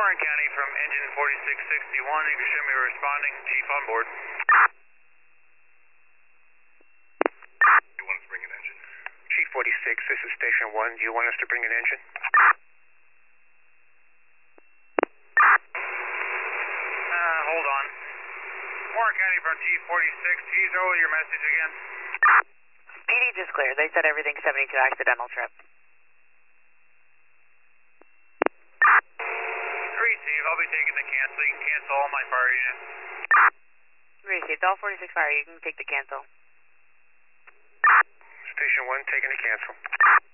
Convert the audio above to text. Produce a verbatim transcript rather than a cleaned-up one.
Warren County from engine forty-six sixty-one. You can show me responding. Chief on board. You want us to bring an engine? Chief forty-six, this is Station one. Do you want us to bring an engine? Uh, hold on. Warren County from T forty-six. Can you throw your message again? P D just cleared. They said everything seventy-two accidental trip. Receive. I'll be taking the cancel. You can cancel all my fire units. Received. All forty-six fire. You can take the cancel. Station one, taking the cancel.